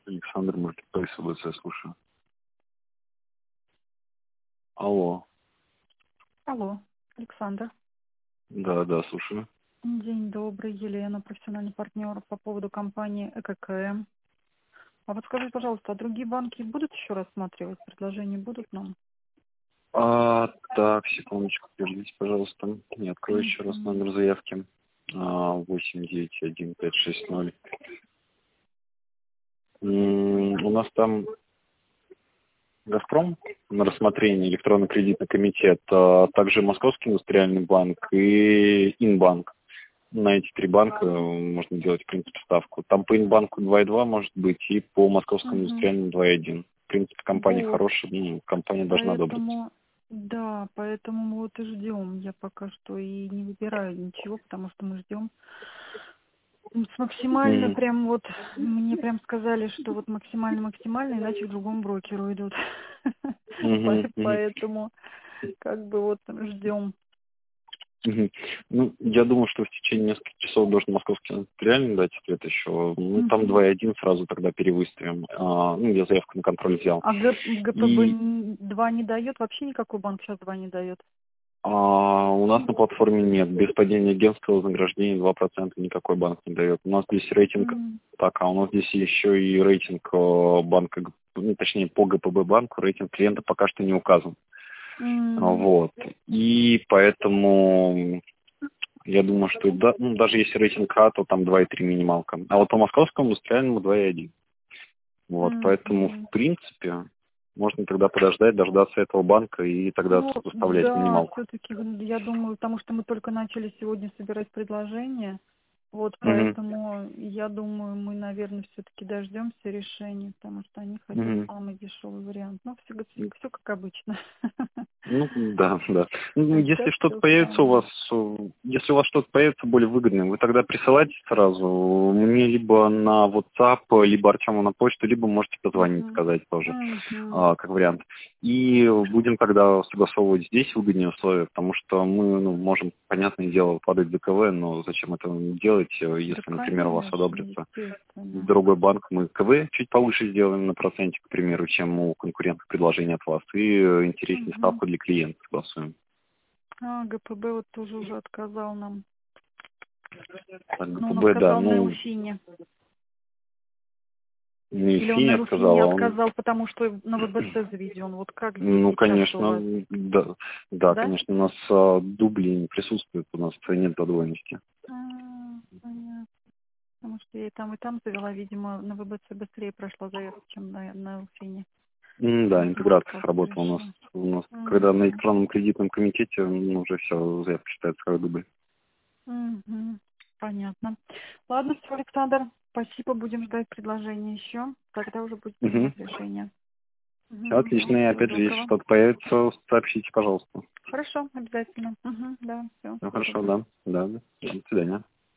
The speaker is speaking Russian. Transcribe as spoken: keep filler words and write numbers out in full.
Александр, Маркетплейс ВЦ, слушаю. Алло. Алло, Александр. Да, да, слушаю. День добрый, Елена, профессиональный партнер по поводу компании ЭККМ. А вот скажите, пожалуйста, а другие банки будут еще рассматривать? Предложения будут нам? А, так, секундочку, подождите, пожалуйста. Не открою еще раз Мгм. номер заявки. А, восемь девять один пять шесть ноль. М, У нас там «Газпром» на рассмотрение, электронно-кредитный комитет, а также Московский индустриальный банк и Инбанк. На эти три банка можно делать, в принципе, ставку. Там по Инбанку два и два может быть, и по Московскому Мгм. индустриальному два и один. В принципе, компания Вот, хорошая, ну, компания должна одобриться. поэтому, да, поэтому мы вот и ждем. Я пока что и не выбираю ничего, потому что мы ждем. С максимально Мгм. прям вот, мне прям сказали, что вот максимально-максимально, иначе к другому брокеру идут. Мгм. По- Мгм. Поэтому как бы вот ждем. Мгм. Ну, я думаю, что в течение нескольких часов должен московский индустриальный дать ответ еще. Ну, там Мгм. два и один сразу тогда перевыставим. А, ну, я заявку на контроль взял. А Г- ГПБ И н- два не дает? Вообще никакой банк сейчас два не дает? а, у нас на платформе нет. Без падения агентского вознаграждения два процента никакой банк не дает. У нас здесь рейтинг, М, так, а у нас здесь еще и рейтинг э, банка, г- ну, точнее, по ГПБ банку рейтинг клиента пока что не указан. А, м, Вот. И поэтому я думаю, что да, ну, даже если рейтинг А, то там два и три минималка. А вот по московскому индустриальному два и один. Вот, м, поэтому, м. в принципе, можно тогда подождать, дождаться этого банка и тогда Ну, составлять да, минималку. все-таки, я думаю, потому что мы только начали сегодня собирать предложения, вот Мгм. поэтому я думаю, мы, наверное, все-таки дождемся решения, потому что они хотят Мгм. самый дешевый вариант. Ну, все, все как обычно. Ну, да, да. Ну, если Хотят что-то все появится у самое. вас, э, если у вас что-то появится более выгодное, вы тогда присылайте сразу мне либо на WhatsApp, либо Артему на почту, либо можете позвонить, Мгм. сказать тоже, Мгм. а, как вариант. И будем тогда согласовывать здесь выгоднее условия, потому что мы ну, можем, понятное дело, подать в ДКВ, но зачем это делать, э, Да, если, например, у вас конечно, одобрится естественно. другой банк, мы КВ чуть повыше сделаем на проценте, к примеру, чем у конкурентов предложения от вас, и э, интереснее Мгм. ставку для клиента согласуем. А, ГПБ вот тоже уже отказал нам. Так, Но он ГПБ, да, отказал на ну, Руфине. Или он Нефи на Руфине отказала, он, отказал, потому что на ВБЦ заведен. Вот как здесь ну, сейчас у вас? конечно, да, да, Да? конечно, у нас а, дубли не присутствуют, у нас нет подвойности. А, понятно. Потому что я и там, и там завела, видимо, на ВБЦ быстрее прошла заявка, чем на, на Руфине. М, Да, Поэтому интеграция отказ сработала у нас. пришел. У нас, когда на Угу. электронном кредитном комитете, ну, уже все, заявка считается как дубль. Угу. Понятно. Ладно, все, Александр. Спасибо, будем ждать предложения еще. Тогда уже будем Угу. принимать решение. Все Угу. отлично, и Всего опять же, если доброго. что-то появится, сообщите, пожалуйста. Хорошо, обязательно. Угу. Да, все. Ну, Всего хорошо, доброго. да, да, да. До свидания.